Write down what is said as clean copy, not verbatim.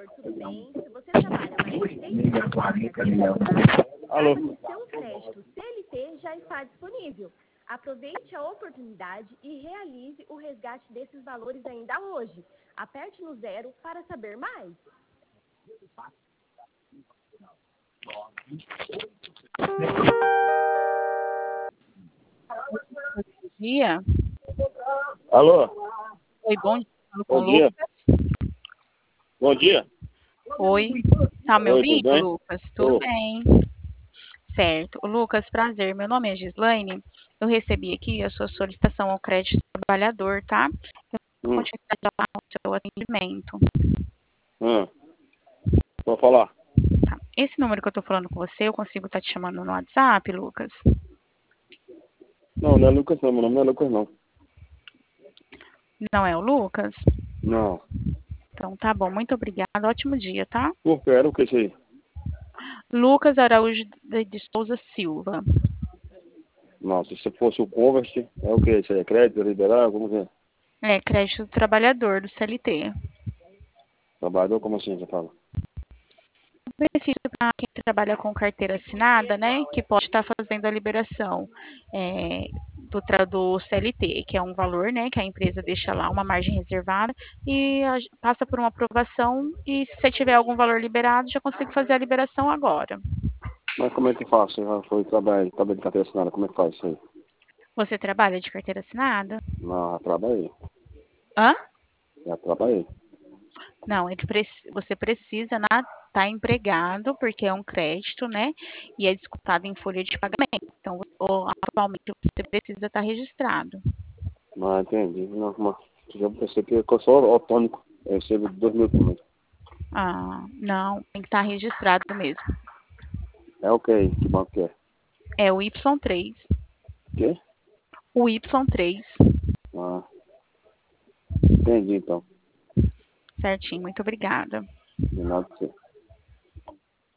Senhor, tudo bem? Se você trabalha mais de 6 meses com a carteira assinada, Alô? o seu crédito CLT já está disponível. Aproveite a oportunidade e realize o resgate desses valores ainda hoje. Aperte no 0 para saber mais. Bom dia. Alô? Oi, bom dia. Falo com Bom o dia. Lucas. Bom dia. Oi. Tá me Oi, tudo ouvindo, bem? Lucas? Tudo Tô. bem. Certo. Lucas, prazer. Meu nome é Gislaine. Eu recebi aqui a sua solicitação ao crédito trabalhador, tá? Eu vou Hum, continuar o seu atendimento. Vou falar. Tá. Esse número que eu tô falando com você, eu consigo estar te chamando no WhatsApp, Lucas? Não, não é Lucas não, meu nome não é Lucas não. Não é o Lucas? Não. Então tá bom. Muito obrigada. Ótimo dia, tá? Por que era o que isso aí? Lucas Araújo de Souza Silva. Não, se você fosse o Convert, é o que isso aí? É crédito, liberar, como que é? É, crédito trabalhador do CLT. Trabalhador, como assim você fala? Benefício para quem trabalha com carteira assinada, né, que pode estar fazendo a liberação do CLT, que é um valor, né, que a empresa deixa lá, uma margem reservada, e passa por uma aprovação, e se você tiver algum valor liberado, já consigo fazer a liberação agora. Mas como é que faz? Você já foi trabalhar de carteira assinada, como é que faz isso aí? Você trabalha de carteira assinada? Não, já trabalhei. Hã? Já trabalhei. Não, você precisa estar empregado, porque é um crédito, né? E é descontado em folha de pagamento. Então, atualmente, você precisa estar registrado. Não, entendi. Não, mas eu pensei que eu sou autônico. Eu recebo 2.000 por mês. Ah, não, tem que estar registrado mesmo. É ok, que banco que é? É o Y3. Quê? O Y3. Ah, entendi então. Certinho, muito obrigada. De nada pra você.